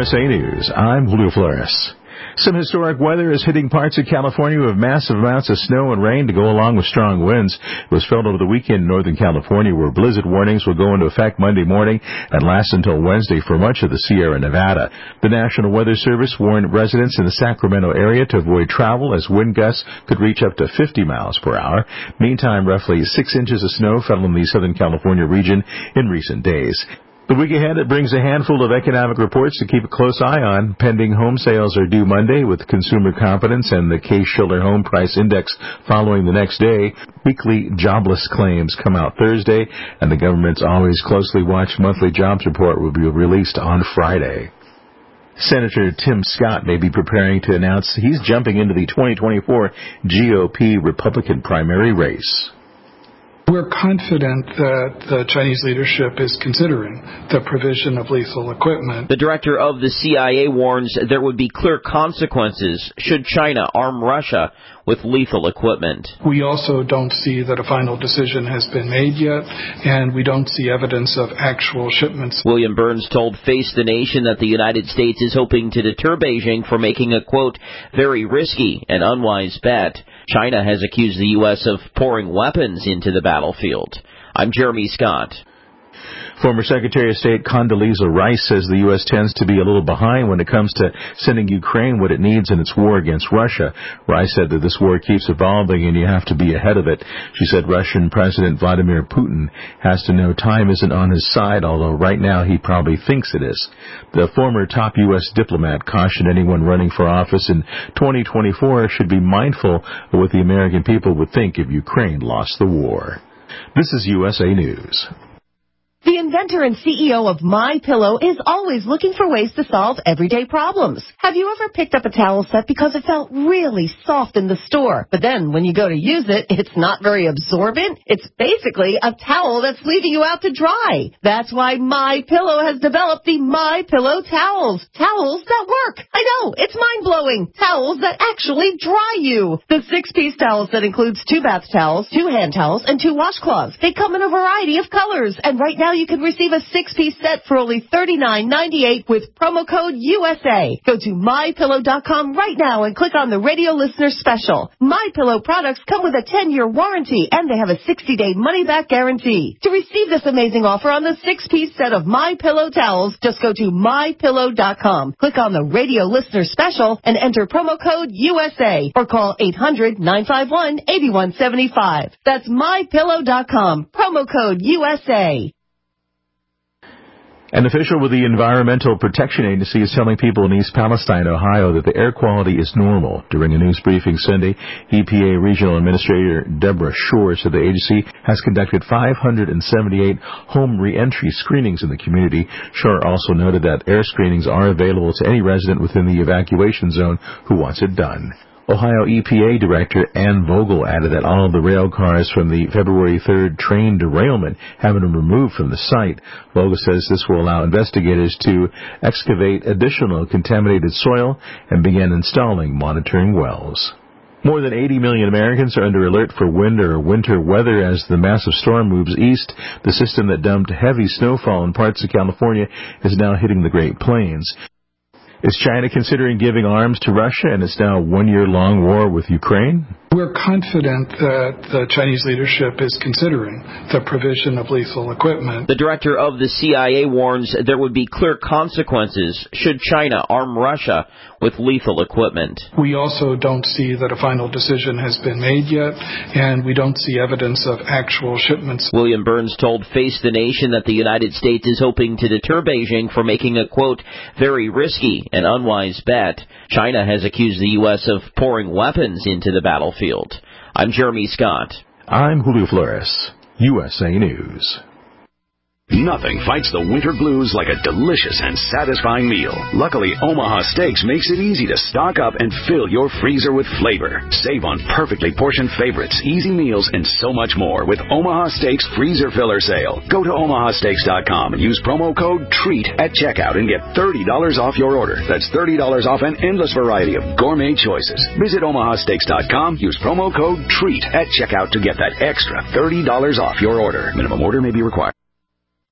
USA News, I'm Julio Flores. Some historic weather is hitting parts of California with massive amounts of snow and rain to go along with strong winds. It was felt over the weekend in Northern California, where blizzard warnings will go into effect Monday morning and last until Wednesday for much of the Sierra Nevada. The National Weather Service warned residents in the Sacramento area to avoid travel as wind gusts could reach up to 50 miles per hour. Meantime, roughly 6 inches of snow fell in the Southern California region in recent days. The week ahead, it brings a handful of economic reports to keep a close eye on. Pending home sales are due Monday, with consumer confidence and the Case-Shiller Home Price Index following the next day. Weekly jobless claims come out Thursday, and the government's always closely watched monthly jobs report will be released on Friday. Senator Tim Scott may be preparing to announce he's jumping into the 2024 GOP Republican primary race. We're confident that the Chinese leadership is considering the provision of lethal equipment. The director of the CIA warns there would be clear consequences should China arm Russia with lethal equipment. We also don't see that a final decision has been made yet, and we don't see evidence of actual shipments. William Burns told Face the Nation that the United States is hoping to deter Beijing from making a, quote, very risky and unwise bet. China has accused the U.S. of pouring weapons into the battlefield. I'm Jeremy Scott. Former Secretary of State Condoleezza Rice says the U.S. tends to be a little behind when it comes to sending Ukraine what it needs in its war against Russia. Rice said that this war keeps evolving and you have to be ahead of it. She said Russian President Vladimir Putin has to know time isn't on his side, although right now he probably thinks it is. The former top U.S. diplomat cautioned anyone running for office in 2024 should be mindful of what the American people would think if Ukraine lost the war. This is USA News. The inventor and CEO of MyPillow is always looking for ways to solve everyday problems. Have you ever picked up a towel set because it felt really soft in the store, but then when you go to use it, it's not very absorbent? It's basically a towel that's leaving you out to dry. That's why MyPillow has developed the MyPillow towels. Towels that work. I know, it's mind-blowing. Towels that actually dry you. The 6-piece towel set includes 2 bath towels, 2 hand towels, and 2 washcloths. They come in a variety of colors, and right now you can receive a 6-piece set for only $39.98 with promo code USA. Go to MyPillow.com right now and click on the radio listener special. MyPillow products come with a 10-year warranty, and they have a 60-day money-back guarantee. To receive this amazing offer on the 6-piece set of MyPillow towels, just go to MyPillow.com. Click on the radio listener special and enter promo code USA or call 800-951-8175. That's MyPillow.com. Promo code USA. An official with the Environmental Protection Agency is telling people in East Palestine, Ohio, that the air quality is normal. During a news briefing Sunday, EPA Regional Administrator Deborah Shore said the agency has conducted 578 home reentry screenings in the community. Shore also noted that air screenings are available to any resident within the evacuation zone who wants it done. Ohio EPA Director Ann Vogel added that all of the rail cars from the February 3rd train derailment have been removed from the site. Vogel says this will allow investigators to excavate additional contaminated soil and begin installing monitoring wells. More than 80 million Americans are under alert for wind or winter weather as the massive storm moves east. The system that dumped heavy snowfall in parts of California is now hitting the Great Plains. Is China considering giving arms to Russia in its now 1-year-long war with Ukraine? We're confident that the Chinese leadership is considering the provision of lethal equipment. The director of the CIA warns there would be clear consequences should China arm Russia with lethal equipment. We also don't see that a final decision has been made yet, and we don't see evidence of actual shipments. William Burns told Face the Nation that the United States is hoping to deter Beijing from making a, quote, very risky and unwise bet. China has accused the U.S. of pouring weapons into the battlefield. I'm Jeremy Scott. I'm Julio Flores, USA News. Nothing fights the winter blues like a delicious and satisfying meal. Luckily, Omaha Steaks makes it easy to stock up and fill your freezer with flavor. Save on perfectly portioned favorites, easy meals, and so much more with Omaha Steaks Freezer Filler Sale. Go to omahasteaks.com and use promo code TREAT at checkout and get $30 off your order. That's $30 off an endless variety of gourmet choices. Visit omahasteaks.com, use promo code TREAT at checkout to get that extra $30 off your order. Minimum order may be required.